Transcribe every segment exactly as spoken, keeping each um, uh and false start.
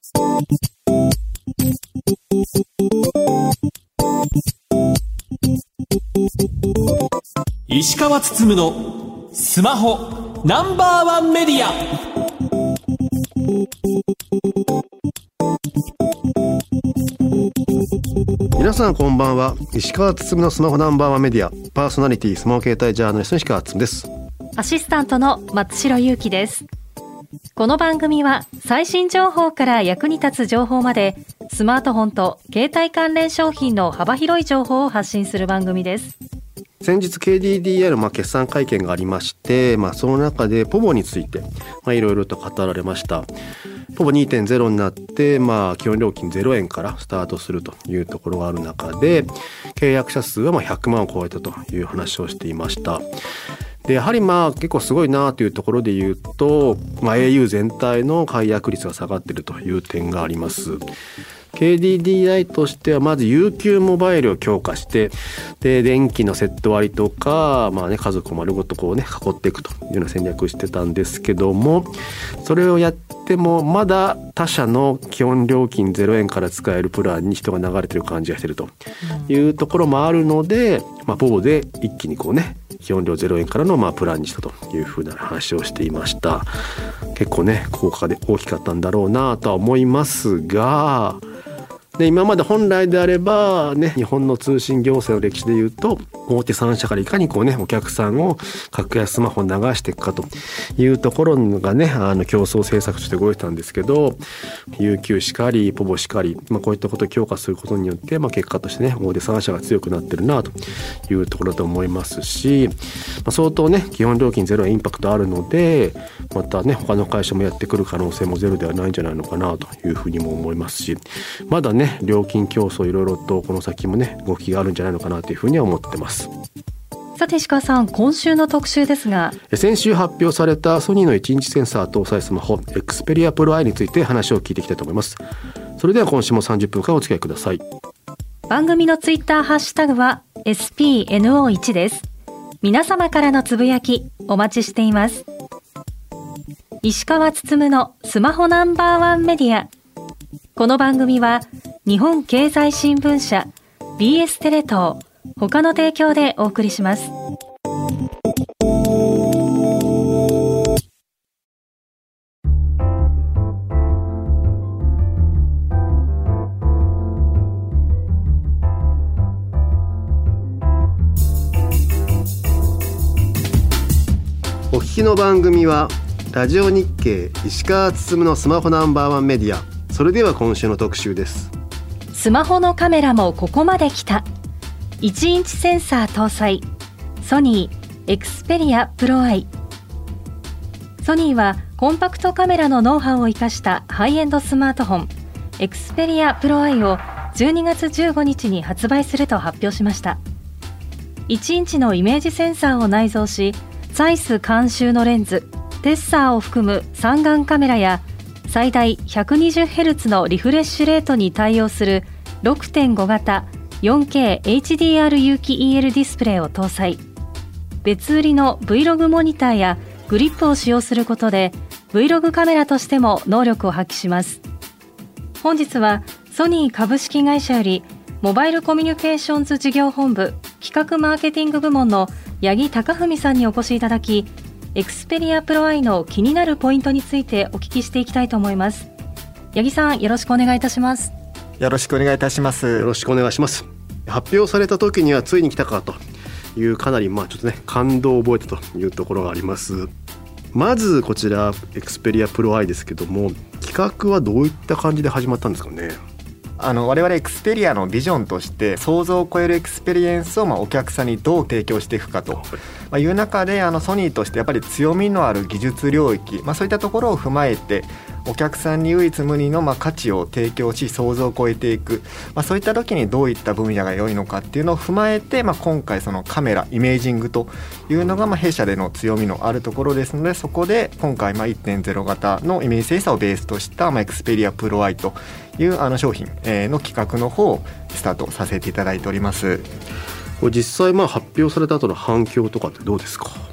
石川つつむのスマホナンバーワンメディア。 皆さんこんばんは。石川つつむのスマホナンバーワンメディアパーソナリティスマホ携帯ジャーナリストの石川つつむです。 アシスタントの松代ゆうきです。この番組は最新情報から役に立つ情報までスマートフォンと携帯関連商品の幅広い情報を発信する番組です。 先日 ケーディーディーアール まあ決算会見がありまして、まあ、その中でポボについていろいろと語られました。ポボ にてんゼロ になって、まあ、基本料金ゼロえんからスタートするというところがある中で契約者数はまあひゃくまんを超えたという話をしていました。でやはりまあ結構すごいなというところで言うと、まあ、エーユー 全体の解約率が下がっているという点があります。ケーディーディーアイ としてはまず ユーキュー モバイルを強化してで電気のセット割とか、まあね、家族を丸ごとこうね囲っていくというような戦略をしてたんですけども、それをやってもまだ他社の基本料金ゼロえんから使えるプランに人が流れてる感じがしてるというところもあるので、まあ、ポボで一気にこうね基本料ゼロえんからのまあプランにしたというふうな話をしていました。結構ね効果で大きかったんだろうなとは思いますが、で今まで本来であれば、ね、日本の通信行政の歴史でいうと大手さん社からいかにこう、ね、お客さんを格安スマホに流していくかというところがねあの競争政策として動いてたんですけど ユーキュー しかりポボしかり、まあ、こういったことを強化することによって、まあ、結果としてね大手さん社が強くなってるなというところだと思いますし、まあ、相当ね基本料金ゼロ円インパクトあるのでまたね他の会社もやってくる可能性もゼロではないんじゃないのかなというふうにも思いますし、まだね料金競争いろいろとこの先もね動きがあるんじゃないのかなというふうには思ってます。 さて石川さん、今週の特集ですが、 先週発表されたソニーのいちインチセンサー搭載スマホ Xperia Pro I について話を聞いていきたいと思います。それでは今週もさんじゅっぷんかんお付き合いください。 番組のツイッターハッシュタグは エスピーエヌオーワン です。皆様からのつぶやきお待ちしています。石川つつむのスマホナンバーワンメディア。この番組は日本経済新聞社 ビーエス テレ東他の提供でお送りします。 お聞きの番組はラジオ日経石川つつむのスマホナンバーワンメディア。それでは今週の特集です。 スマホのカメラもここまで来た。いちインチセンサー搭載ソニー Xperia Pro I。 ソニーはコンパクトカメラのノウハウを生かしたハイエンドスマートフォン Xperia Pro I をじゅうにがつじゅうごにちに発売すると発表しました。いちインチのイメージセンサーを内蔵し、サイズ監修のレンズテッサーを含む三眼カメラや最大 ひゃくにじゅっヘルツ のリフレッシュレートに対応する ろくてんご 型 よんケーエイチディーアール 有機 イーエル ディスプレイを搭載。別売りの Vlog モニターやグリップを使用することで Vlog カメラとしても能力を発揮します。本日はソニー株式会社よりモバイルコミュニケーションズ事業本部企画マーケティング部門の八木貴文さんにお越しいただき、Xperia Pro I の気になるポイントについてお聞きしていきたいと思います。八木さん、よろしくお願いいたします。 よろしくお願いいたします。 よろしくお願いします。発表された時にはついに来たかというかなりまあちょっとね感動を覚えたというところがあります。まずこちら Xperia Pro I ですけども、企画はどういった感じで始まったんですかね。 あの我々エクスペリアのビジョンとして想像を超えるエクスペリエンスをまあお客さんにどう提供していくかとまあいう中で、あのソニーとしてやっぱり強みのある技術領域、まあ、そういったところを踏まえてお客さんに唯一無二のまあ価値を提供し想像を超えていく、まあ、そういった時にどういった分野が良いのかっていうのを踏まえて、まあ、今回そのカメライメージングというのがまあ弊社での強みのあるところですので、そこで今回まあ いってんゼロ 型のイメージセンサーをベースとしたまあ Xperia Pro I というあの商品の企画の方をスタートさせていただいております。 これ実際まあ発表された後の反響とかってどうですか。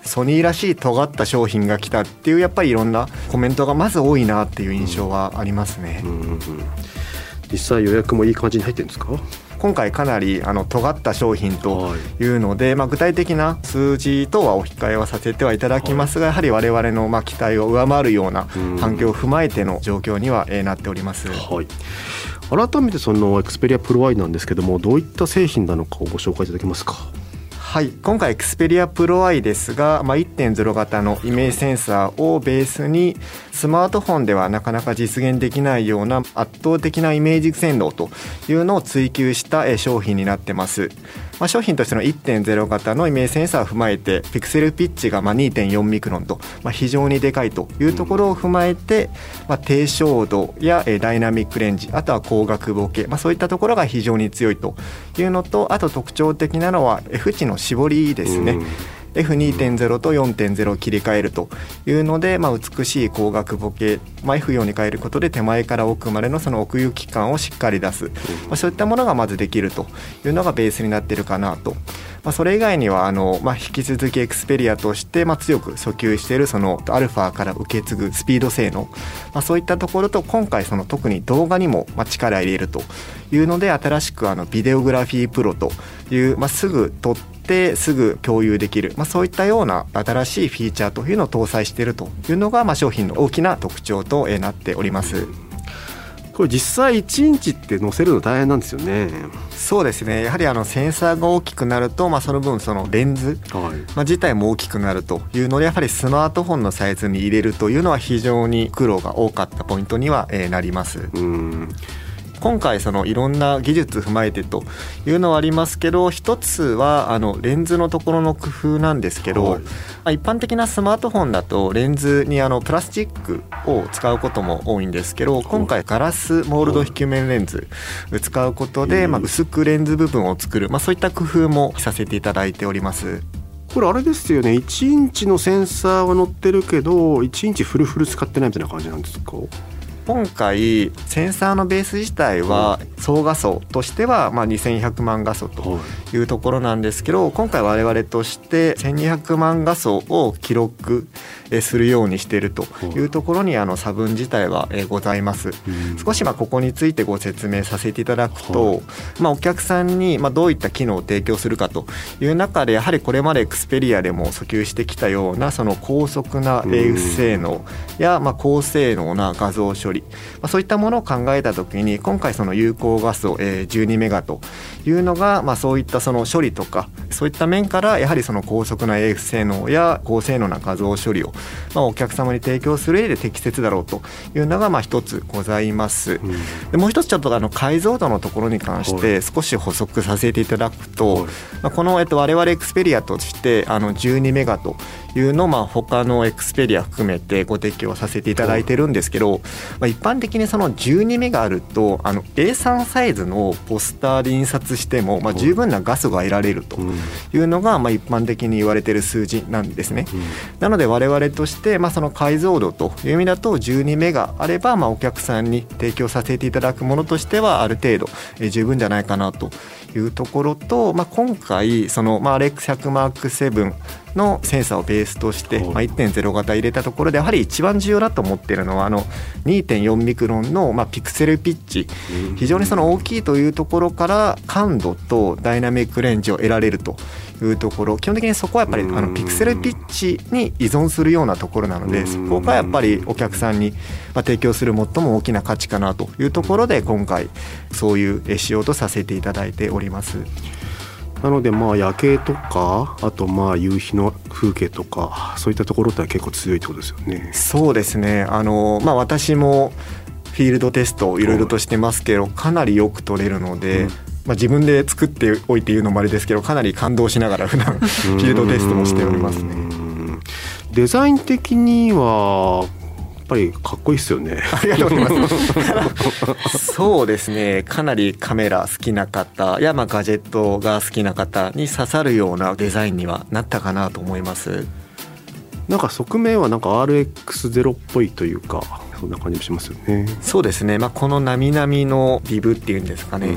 ソニーらしい尖った商品が来たっていうやっぱりいろんなコメントがまず多いなっていう印象はありますね、うんうんうん、 実際予約もいい感じに入ってるんですか？ 今回かなりあの尖った商品というので、はい、まあ、具体的な数字とはお控えはさせてはいただきますが、はい、やはり我々のまあ期待を上回るような環境を踏まえての状況にはなっております、 はい。改めてそのエクスペリアプロアイなんですけども、どういった製品なのかをご紹介いただけますか？ はい、今回エクスペリアプロアイですが、まあ、いってんゼロ 型のイメージセンサーをベースにスマートフォンではなかなか実現できないような圧倒的なイメージ性能というのを追求した商品になってます。まあ、商品としての いってんゼロ 型のイメージセンサーを踏まえてピクセルピッチがまあ にてんよん ミクロンと、まあ、非常にでかいというところを踏まえて、まあ、低照度やダイナミックレンジ、あとは光学ボケ、まあ、そういったところが非常に強いというのと、あと特徴的なのは F 値の絞りですね。エフにてんゼロ と よんてんゼロ を切り替えるというので、まあ、美しい光学ボケ、まあ、エフよん に変えることで手前から奥までのその奥行き感をしっかり出す、まあ、そういったものがまずできるというのがベースになっているかなと。まあ、それ以外にはあの、まあ、引き続きエクスペリアとしてまあ強く訴求しているそのアルファから受け継ぐスピード性能、まあ、そういったところと今回その特に動画にもまあ力入れるというので、新しくあのビデオグラフィープロという、まあ、すぐ撮ってすぐ共有できる、まあ、そういったような新しいフィーチャーというのを搭載しているというのがまあ商品の大きな特徴となっております。 これ実際いちインチって載せるの大変なんですよね。 そうですね、やはりあのセンサーが大きくなると、まあ、その分そのレンズ、はい、まあ、自体も大きくなるというので、やはりスマートフォンのサイズに入れるというのは非常に苦労が多かったポイントにはなります。うん、今回そのいろんな技術踏まえてというのはありますけど、一つはあのレンズのところの工夫なんですけど、はい、まあ、一般的なスマートフォンだとレンズにあのプラスチックを使うことも多いんですけど、今回ガラスモールド非球面レンズを使うことで、まあ、薄くレンズ部分を作る、まあ、そういった工夫もさせていただいております。 これあれですよね、いちインチのセンサーは載ってるけどいちインチフルフル使ってないみたいな感じなんですか？ 今回センサーのベース自体は総画素としてはまあにせんひゃくまん画素というところなんですけど、今回我々としてせんにひゃくまん画素を記録するようにしているというところにあの差分自体はございます。少しまあここについてご説明させていただくと、まあお客さんにまあどういった機能を提供するかという中で、やはりこれまでエクスペリアでも訴求してきたようなその高速なエーエフ性能やまあ高性能な画像処理、まあ、そういったものを考えたときに、今回その有効画素じゅうにメガというのが、まあそういったその処理とかそういった面からやはりその高速な エーエフ 性能や高性能な画像処理をまあお客様に提供する上で適切だろうというのがまあ一つございます。うん、でもう一つちょっとあの解像度のところに関して少し補足させていただくと、まあこのえっと我々エクスペリアとしてあのじゅうにメガというのをまあ他のエクスペリア含めてご提供させていただいてるんですけど、まあ一般的にそのじゅうにメガあるとあの エースリー サイズのポスターで印刷してもまあ十分な画素が得られるというのがまあ一般的に言われている数字なんですね。なので我々としてまあその解像度という意味だとじゅうにメガあればまあお客さんに提供させていただくものとしてはある程度十分じゃないかなというところと、まあ今回そのまあ アールエックスひゃくマークセブンのセンサーをベースとしてまあ いってんゼロ 型入れたところで、やはり一番重要だと思っているのはあの にてんよん ミクロンのまあピクセルピッチ、非常にその大きいというところから感度とダイナミックレンジを得られるというところ、基本的にそこはやっぱりあのピクセルピッチに依存するようなところなので、そこがやっぱりお客さんにまあ提供する最も大きな価値かなというところで、今回そういう仕様とさせていただいております。 なのでまあ夜景とか、あとまあ夕日の風景とか、そういったところって結構強いってことですよね。 そうですね、あの、まあ、私もフィールドテストをいろいろとしてますけど、かなりよく撮れるので、うん、まあ、自分で作っておいて言うのもあれですけど、かなり感動しながら普段フィールドテストもしておりますね。 デザイン的にはやっぱりかっこいいですよね。 ありがとうございますそうですね、かなりカメラ好きな方やまあガジェットが好きな方に刺さるようなデザインにはなったかなと思います。 なんか側面はなんか アールエックスゼロ っぽいというか、そんな感じもしますよね。 そうですね、まあ、このなみなみのリブっていうんですかね、うん、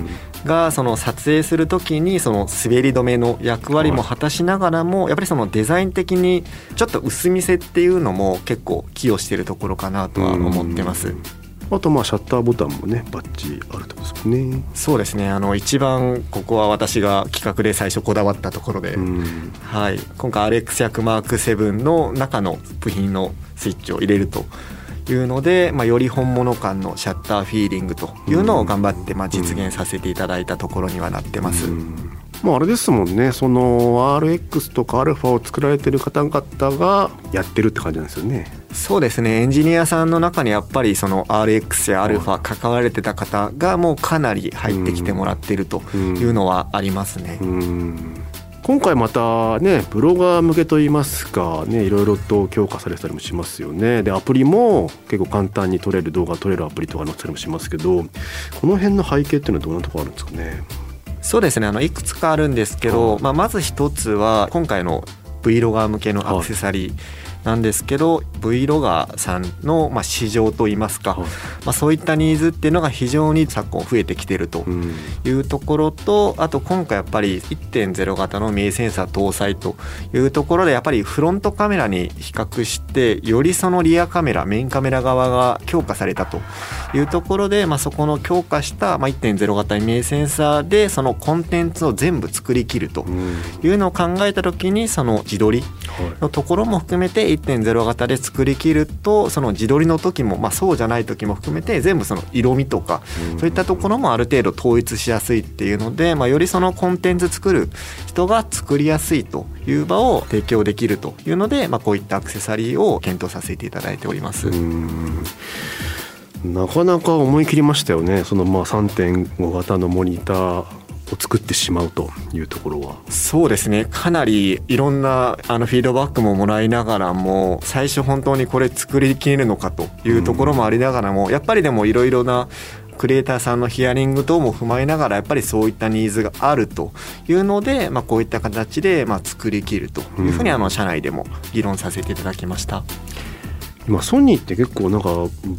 がその撮影するときにその滑り止めの役割も果たしながらも、やっぱりそのデザイン的にちょっと薄見せっていうのも結構寄与しているところかなとは思ってます。 あとまあシャッターボタンもねバッチリあるところですもんね。 そうですね、あの一番ここは私が企画で最初こだわったところで、はい、今回 アールエックスひゃくマークセブン の中の部品のスイッチを入れるというので、まあ、より本物感のシャッターフィーリングというのを頑張ってまあ実現させていただいたところにはなってます。 まあ、あれですもんね、その アールエックス とか α を作られてる方々がやってるって感じなんですよね。 そうですね、エンジニアさんの中にやっぱりその アールエックス や α 関われてた方がもうかなり入ってきてもらってるというのはありますね。 うんうん、今回またねブロガー向けといいますかね、いろいろと強化されたりもしますよね。でアプリも結構簡単に撮れる動画撮れるアプリとか載せたりもしますけど、この辺の背景っていうのはどんなところあるんですかね。 そうですね、あのいくつかあるんですけど、まあ、まず一つは今回の Vlogger 向けのアクセサリーなんですけど、 Vlogger さんのまあ市場といいますか、まあ、そういったニーズっていうのが非常に昨今増えてきているというところと、あと今回やっぱり いってんゼロ 型の名センサー搭載というところで、やっぱりフロントカメラに比較してよりそのリアカメラメインカメラ側が強化されたというところで、まあ、そこの強化したまあ いってんゼロ 型名センサーでそのコンテンツを全部作り切るというのを考えた時に、その自撮りのところも含めて いってんゼロ 型で作り切ると、その自撮りの時も、まあ、そうじゃない時も含めて全部その色味とかそういったところもある程度統一しやすいっていうので、まあ、よりそのコンテンツ作る人が作りやすいという場を提供できるというので、まあ、こういったアクセサリーを検討させていただいております。 うーん、なかなか思い切りましたよね。そのまあ さんてんご 型のモニターを作ってしまうというところは。 そうですね、かなりいろんなあのフィードバックももらいながらも、最初本当にこれ作りきれるのかというところもありながらも、やっぱりでもいろいろなクリエイターさんのヒアリング等も踏まえながら、やっぱりそういったニーズがあるというので、まあ、こういった形でまあ作りきるというふうにあの社内でも議論させていただきました。 今ソニーって結構なんか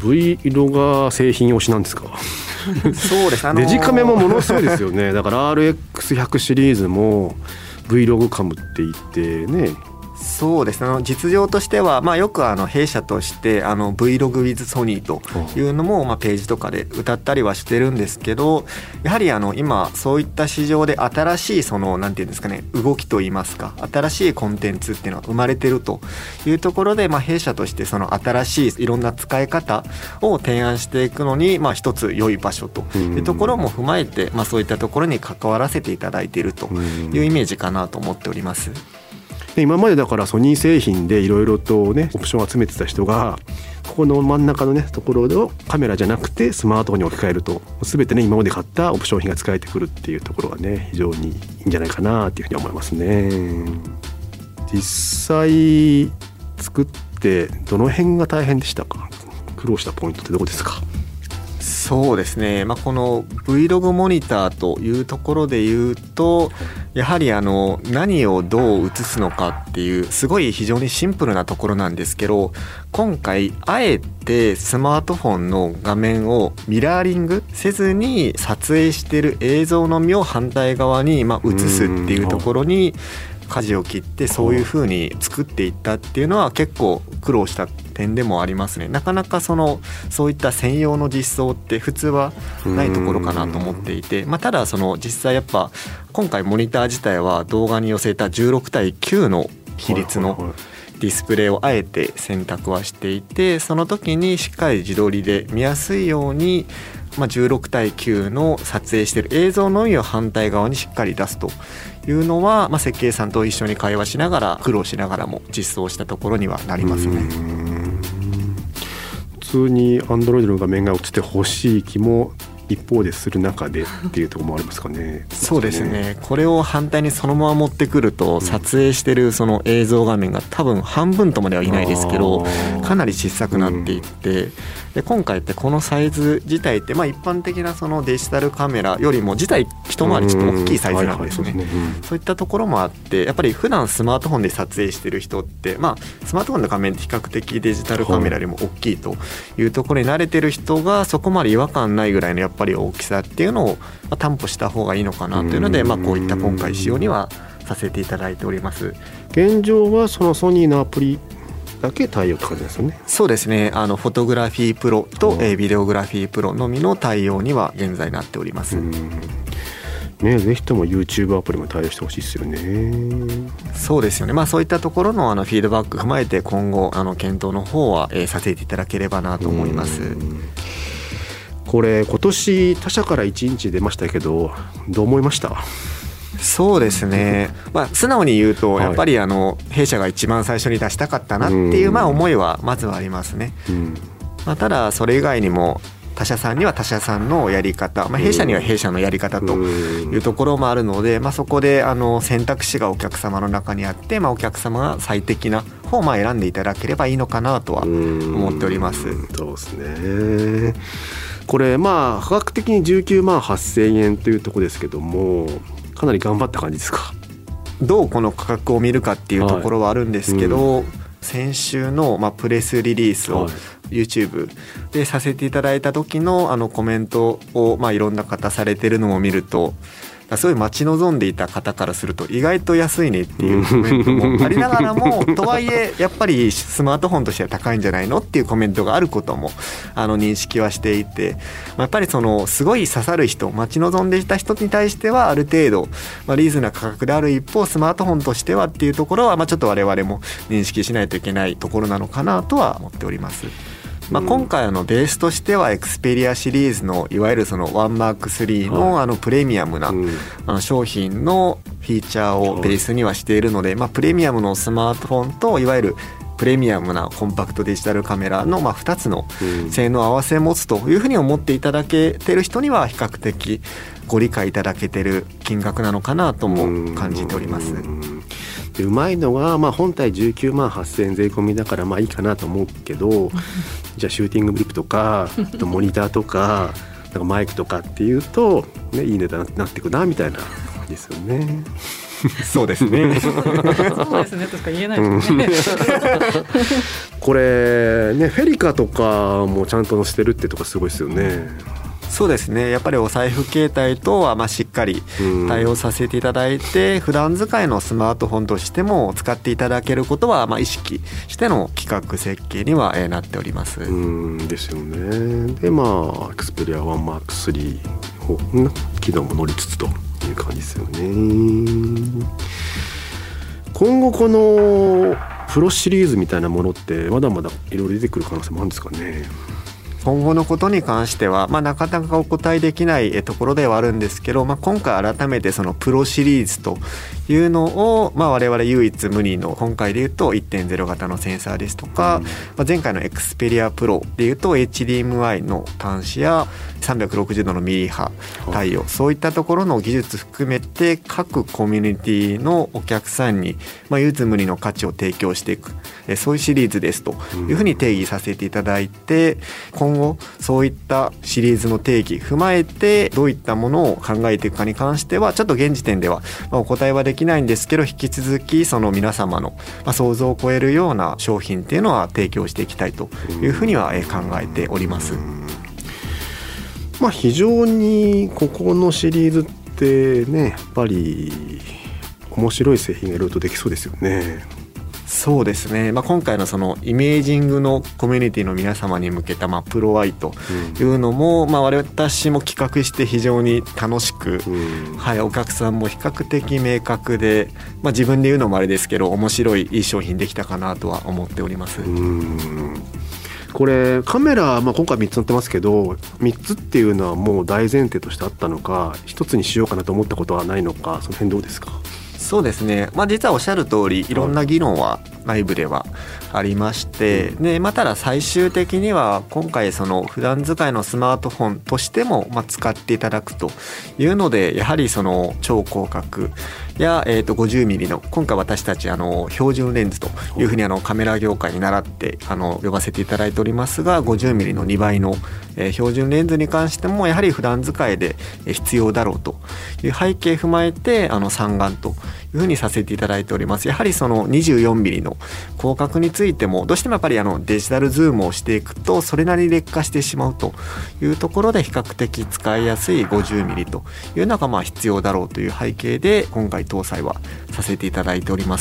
Vlogger 製品推しなんですか。 そうです、あのー、 デジカメもものすごいですよね。だから アールエックスひゃく シリーズも Vlog カムって言ってね。 そうですね、あの実情としては、まあ、よくあの弊社としてあの Vlog with Sony というのもまあページとかで歌ったりはしてるんですけど、やはりあの今そういった市場で新しいそのなんていうんですかね、動きといいますか、新しいコンテンツっていうのが生まれてるというところで、まあ、弊社としてその新しいいろんな使い方を提案していくのに、まあ、一つ良い場所というところも踏まえて、まあ、そういったところに関わらせていただいているというイメージかなと思っております。 で今までだからソニー製品でいろいろとねオプションを集めてた人が、ここの真ん中のねところをカメラじゃなくてスマートフォンに置き換えると、全てね今まで買ったオプション品が使えてくるっていうところがね非常にいいんじゃないかなっていうふうに思いますね。実際作ってどの辺が大変でしたか。苦労したポイントってどこですか。 そうですね、まあ、この Vlog モニターというところで言うと、やはりあの何をどう映すのかっていうすごい非常にシンプルなところなんですけど、今回あえてスマートフォンの画面をミラーリングせずに撮影している映像のみを反対側にまあ映すっていうところに舵を切って、そういう風に作っていったっていうのは結構苦労した点でもありますね。なかなかそのそういった専用の実装って普通はないところかなと思っていて、まあ、ただその実際やっぱ今回モニター自体は動画に寄せたじゅうろくたいきゅうの比率のディスプレイをあえて選択はしていて、その時にしっかり自撮りで見やすいようにまあ、じゅうろくたいきゅうの撮影している映像のみを反対側にしっかり出すというのは、まあ、設計さんと一緒に会話しながら苦労しながらも実装したところにはなりますね。 普通に Android の画面が映ってほしい気も一方でする中でっていうところもありますかね。 そうですね、これを反対にそのまま持ってくると、撮影してるその映像画面が多分半分とまではいないですけどかなり小さくなっていって、で今回ってこのサイズ自体ってまあ一般的なそのデジタルカメラよりも自体一回りちょっと大きいサイズなんですね。そういったところもあって、やっぱり普段スマートフォンで撮影してる人って、まあ、スマートフォンの画面って比較的デジタルカメラよりも大きいというところに慣れてる人がそこまで違和感ないぐらいのやっぱり大きさっていうのを担保した方がいいのかなというので、まあ、こういった今回仕様にはさせていただいております。 現状はそのソニーのアプリだけ対応って感じですよね。 そうですね、あのフォトグラフィープロと、えー、ビデオグラフィープロのみの対応には現在なっております。 うんね、ぜひとも YouTube アプリも対応してほしいですよね。 そうですよね、まあ、そういったところのあのフィードバック踏まえて今後あの検討の方は、えー、させていただければなと思います。 これ今年他社からいちインチ出ましたけどどう思いました？ そうですね、まあ、素直に言うとやっぱりあの弊社が一番最初に出したかったなっていうまあ思いはまずはありますね。うんまあ、ただそれ以外にも他社さんには他社さんのやり方、まあ、弊社には弊社のやり方というところもあるので、まあ、そこであの選択肢がお客様の中にあって、まあ、お客様が最適な方をまあ選んでいただければいいのかなとは思っております。 そうですね。これまあ価格的にじゅうきゅうまんはっせんえんというところですけどもかなり頑張った感じですか？ どうこの価格を見るかっていうところはあるんですけど、はいうん、先週のまあプレスリリースを YouTube でさせていただいた時のあのコメントをまあいろんな方されてるのを見るとすごい待ち望んでいた方からすると意外と安いねっていうコメントもありながらもとはいえやっぱりスマートフォンとしては高いんじゃないのっていうコメントがあることもあの認識はしていて、まあ、やっぱりそのすごい刺さる人待ち望んでいた人に対してはある程度、まあ、リーズナブルな価格である一方スマートフォンとしてはっていうところはまあちょっと我々も認識しないといけないところなのかなとは思っております。まあ、今回あのベースとしてはエクスペリアシリーズのいわゆるそのワンマークスリーのあのプレミアムなあの商品のフィーチャーをベースにはしているので、まあプレミアムのスマートフォンといわゆるプレミアムなコンパクトデジタルカメラのまあふたつの性能を合わせ持つというふうに思っていただけてる人には比較的ご理解いただけてる金額なのかなとも感じております。 でうまいのが、まあ、本体じゅうきゅうまんはっせんえん税込みだからまあいいかなと思うけどじゃあシューティングブリップとかあとモニターとかなんかマイクとかっていうと、ね、いい値段になってくなみたいな感じですよね。 そうですねそうですねとしか言えないですね、うん、 これねフェリカとかもちゃんと載せてるってとかすごいですよね。 そうですね、やっぱりお財布携帯とはまあしっかり対応させていただいて、うん、普段使いのスマートフォンとしても使っていただけることはまあ意識しての企画設計にはなっております。 うんですよね。でまあエクスペリアワンマークスリーの機能も乗りつつという感じですよね。今後このプロシリーズみたいなものってまだまだいろいろ出てくる可能性もあるんですかね。 今後のことに関しては、まあ、なかなかお答えできないところではあるんですけど、まあ、今回改めてそのプロシリーズというのを、まあ、我々唯一無二の今回でいうと いってんゼロ 型のセンサーですとか、うんまあ、前回のエクスペリアプロでいうと エイチディーエムアイ の端子やさんびゃくろくじゅうどのミリ波対応、はい、そういったところの技術含めて各コミュニティのお客さんに、まあ、唯一無二の価値を提供していくそういうシリーズですというふうに定義させていただいて、今後そういったシリーズの定義踏まえてどういったものを考えていくかに関してはちょっと現時点ではお答えはできないんですけど、引き続きその皆様の想像を超えるような商品っていうのは提供していきたいというふうには考えております。 まあ、非常にここのシリーズってねやっぱり面白い製品がいろいろとできそうですよね。 そうですね、まあ、今回のそのイメージングのコミュニティの皆様に向けたまあプロアイというのも、うんまあ、私も企画して非常に楽しく、うんはい、お客さんも比較的明確で、まあ、自分で言うのもあれですけど面白いいい商品できたかなとは思っております。 うんこれカメラ、まあ、今回みっつ載ってますけどみっつっていうのはもう大前提としてあったのかひとつにしようかなと思ったことはないのかその辺どうですか。 そうですね、まあ、実はおっしゃる通りいろんな議論は内部ではありまして、うんでまあ、ただ最終的には今回その普段使いのスマートフォンとしてもまあ使っていただくというのでやはりその超広角やえと ごじゅうミリ の今回私たちあの標準レンズというふうにあのカメラ業界に倣ってあの呼ばせていただいておりますが ごじゅうミリ のにばいのえ標準レンズに関してもやはり普段使いで必要だろうという背景踏まえてあの三眼というふうにさせていただいております。やはりその にじゅうよんミリ の広角についてもどうしてもやっぱりあのデジタルズームをしていくとそれなりに劣化してしまうというところで比較的使いやすい ごじゅうミリ というのがまあ必要だろうという背景で今回搭載はさせていただいております。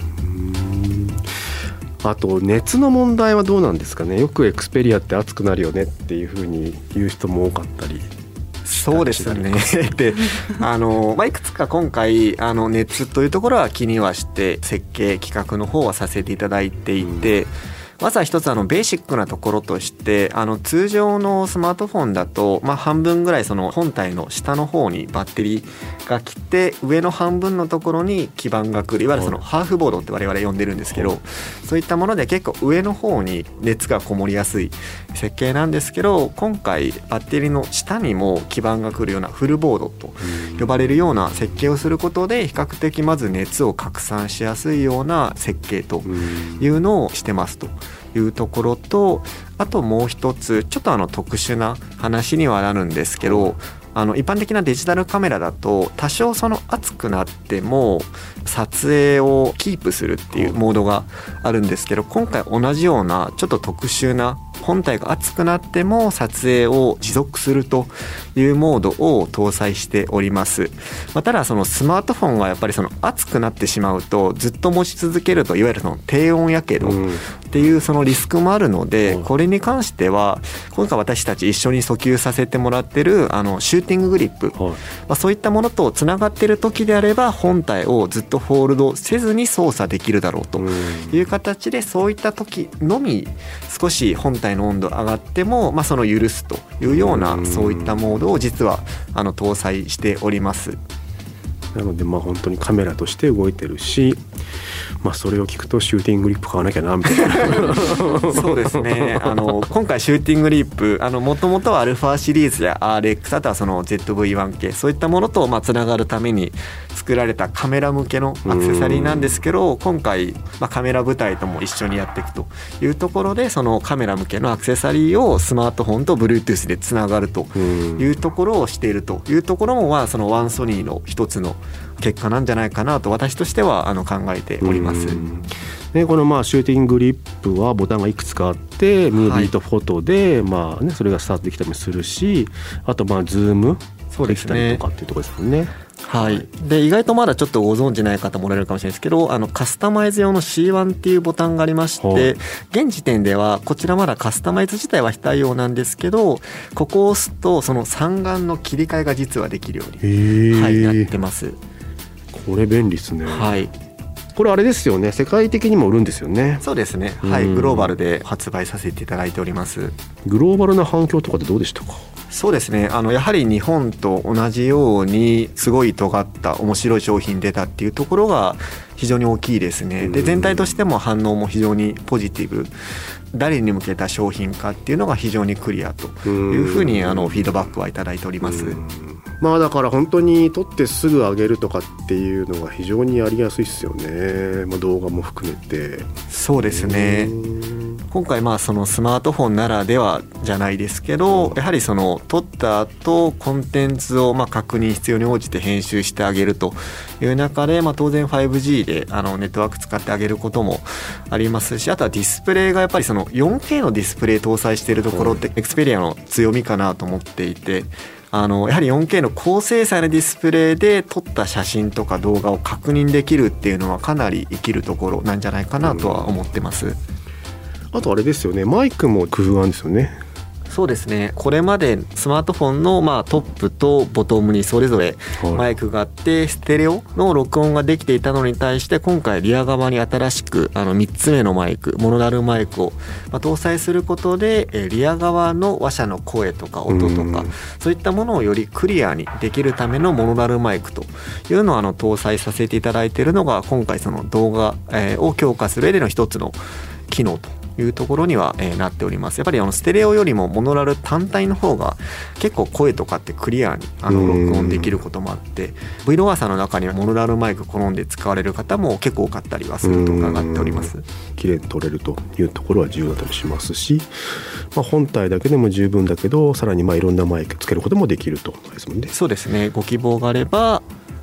あと熱の問題はどうなんですかね。よくエクスペリアって熱くなるよねっていうふうに言う人も多かったり。 そうですねであの、まあ、いくつか今回あの熱というところは気にはして設計企画の方はさせていただいていて、うん、まずは一つあのベーシックなところとしてあの通常のスマートフォンだと、まあ、半分ぐらいその本体の下の方にバッテリーが来て上の半分のところに基板が来るいわゆるそのハーフボードって我々呼んでるんですけど、そういったもので結構上の方に熱がこもりやすい設計なんですけど、今回バッテリーの下にも基板が来るようなフルボードと呼ばれるような設計をすることで比較的まず熱を拡散しやすいような設計というのをしてますというところと、あともう一つちょっとあの特殊な話にはなるんですけど、あの一般的なデジタルカメラだと多少その熱くなっても撮影をキープするっていうモードがあるんですけど、今回同じようなちょっと特殊な本体が熱くなっても撮影を持続するというモードを搭載しております。まあ、ただそのスマートフォンがやっぱりその熱くなってしまうとずっと持ち続けるといわゆるその低温やけどっていうそのリスクもあるので、これに関しては今回私たち一緒に訴求させてもらってるあのシューティンググリップ、まあ、そういったものとつながっている時であれば本体をずっとホールドせずに操作できるだろうという形で、そういった時のみ少し本体の温度上がっても、まあ、その許すというようなそういったモードを実はあの搭載しております。 なのでまあ本当にカメラとして動いてるし、まあ、それを聞くとシューティンググリップ買わなきゃなみたいなそうですね、あの今回シューティンググリップもともとはアルファシリーズや アールエックス あとはその ゼットブイワン 系そういったものとまあつながるために作られたカメラ向けのアクセサリーなんですけど、今回まあカメラ部隊とも一緒にやっていくというところで、そのカメラ向けのアクセサリーをスマートフォンと Bluetooth でつながるというところをしているというところも、まあそのワンソニーの一つの結果なんじゃないかなと私としてはあの考えております。 ね、このまあシューティンググリップはボタンがいくつかあってムービーとフォトで、まあね、それがスタートできたりもするし、あとまあズームできたりとかっていうところですもんね。 はい、で意外とまだちょっとご存じない方もおられるかもしれないですけど、あのカスタマイズ用の シーワン っていうボタンがありまして、現時点ではこちらまだカスタマイズ自体は非対応なんですけど、ここを押すとその三眼の切り替えが実はできるように、はい、なってます。 これ便利ですね。 はい、 これあれですよね、世界的にも売るんですよね。 そうですね、はい、グローバルで発売させていただいております。 グローバルな反響とかってどうでしたか？ そうですね、あのやはり日本と同じようにすごい尖った面白い商品出たっていうところが非常に大きいですね。で全体としても反応も非常にポジティブ、誰に向けた商品かっていうのが非常にクリアというふうにあのフィードバックはいただいております。 まあだから本当に撮ってすぐ上げるとかっていうのが非常にやりやすいですよね、まあ、動画も含めて。 そうですね、今回まあそのスマートフォンならではじゃないですけど、やはりその撮った後コンテンツをまあ確認必要に応じて編集してあげるという中で、まあ当然 ファイブジー であのネットワーク使ってあげることもありますし、あとはディスプレイがやっぱりその よんケー のディスプレイ搭載しているところってエクスペリアの強みかなと思っていて、あのやはり よんケー の高精細なディスプレイで撮った写真とか動画を確認できるっていうのはかなり生きるところなんじゃないかなとは思ってます。 あとあれですよね、マイクも工夫なんですよね。 そうですね、これまでスマートフォンのまあトップとボトムにそれぞれマイクがあってステレオの録音ができていたのに対して、今回リア側に新しくあのみっつめのマイク、モノラルマイクをまあ搭載することでリア側の話者の声とか音とかそういったものをよりクリアにできるためのモノラルマイクというのをあの搭載させていただいているのが、今回その動画を強化する上での一つの機能というところには、えー、なっております。やっぱりあのステレオよりもモノラル単体の方が結構声とかってクリアにあの録音できることもあって、 Vlogger さんの中にはモノラルマイク好んで使われる方も結構多かったりはすると伺っております。 綺麗に撮れるというところは重要だったりしますし、まあ、本体だけでも十分だけどさらにまあいろんなマイクつけることもできるとですもんね。 そうですね、ご希望があれば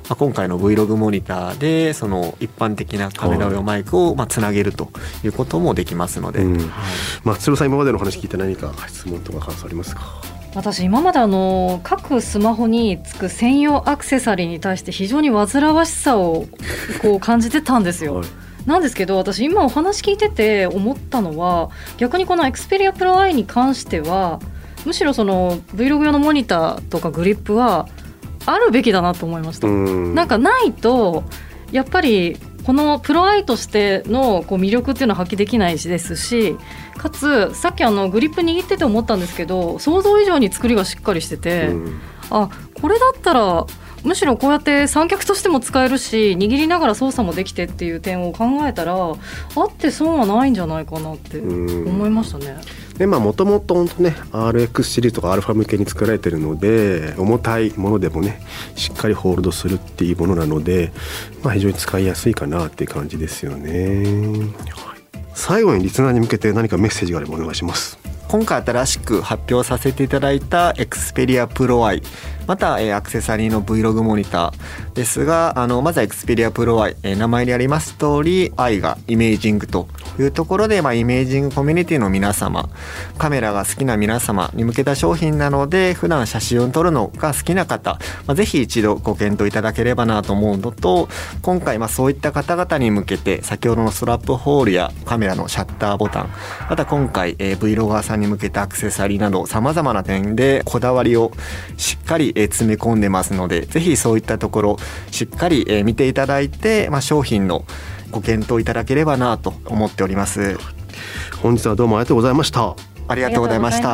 まあ、今回の Vlog モニターでその一般的なカメラ用マイクをまあつなげるということもできますので、うん、はい、 松代さん今までの話聞いて何か質問とか感想ありますか？ 私今まであの各スマホにつく専用アクセサリーに対して非常に煩わしさをこう感じてたんですよ、はい、なんですけど私今お話聞いてて思ったのは逆にこの Xperia Pro I に関してはむしろその Vlog 用のモニターとかグリップはあるべきだなと思いました。んなんかないとやっぱりこのプロアイとしてのこう魅力っていうのは発揮できないですし、かつさっきあのグリップ握ってて思ったんですけど想像以上に作りがしっかりしてて、うん、あこれだったらむしろこうやって三脚としても使えるし握りながら操作もできてっていう点を考えたらあって損はないんじゃないかなって思いましたね。 でまあもともとね アールエックス シリーズとかアルファ向けに作られているので重たいものでもねしっかりホールドするっていうものなので、まあ、非常に使いやすいかなっていう感じですよね。最後にリスナーに向けて何かメッセージがあればお願いします。 今回新しく発表させていただいた Xperia Pro I また、えー、アクセサリーの Vlog モニターですがあのまずは Xperia Pro I、えー、名前にあります通り I がイメージングというところで、まあ、イメージングコミュニティの皆様カメラが好きな皆様に向けた商品なので普段写真を撮るのが好きな方、まあ、ぜひ一度ご検討いただければなと思うのと今回まあそういった方々に向けて先ほどのストラップホールやカメラのシャッターボタンまた今回、えー、Vlogger さんに向けたアクセサリーなど様々な点でこだわりをしっかり詰め込んでますのでぜひそういったところしっかり見ていただいて、まあ、商品のご検討いただければなと思っております。 本日はどうもありがとうございました。 ありがとうございました。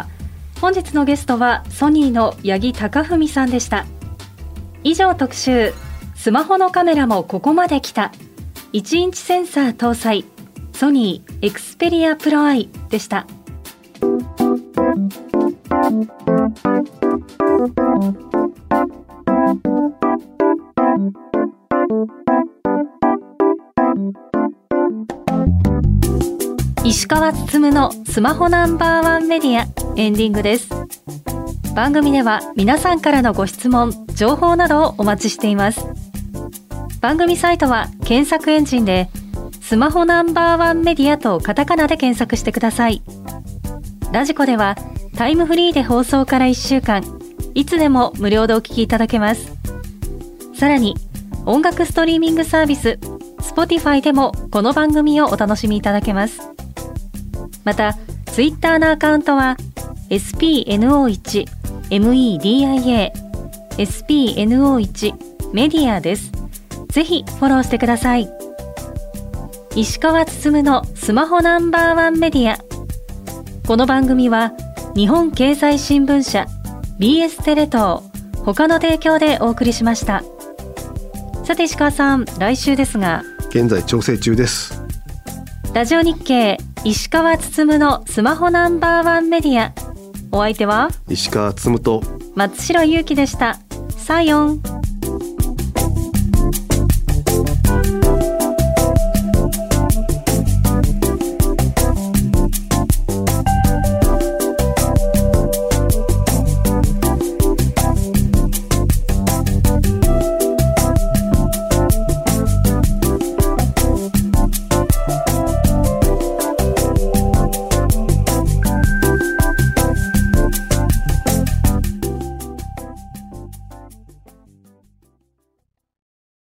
本日のゲストはソニーの八木貴文さんでした。以上特集スマホのカメラもここまで来たいちインチセンサー搭載ソニー Xperia Pro I でした。石川つつむのスマホナンバーワンメディアエンディングです。番組では皆さんからのご質問情報などをお待ちしています。番組サイトは検索エンジンでスマホナンバーワンメディアとカタカナで検索してください。ラジコではタイムフリーで放送からいっしゅうかんいつでも無料でお聞きいただけます。さらに音楽ストリーミングサービス Spotify でもこの番組をお楽しみいただけます。またツイッターのアカウントは エスピーエヌオーワン メディア エスピーエヌオーワン メディアです。ぜひフォローしてください。石川つつむのスマホナンバーワンメディア。この番組は日本経済新聞社 ビーエス テレ東他の提供でお送りしました。さて石川さん、来週ですが現在調整中です。 ラジオ日経石川つつむのスマホナンバーワンメディア、お相手は石川つつむと松代ゆうきでした。さよん。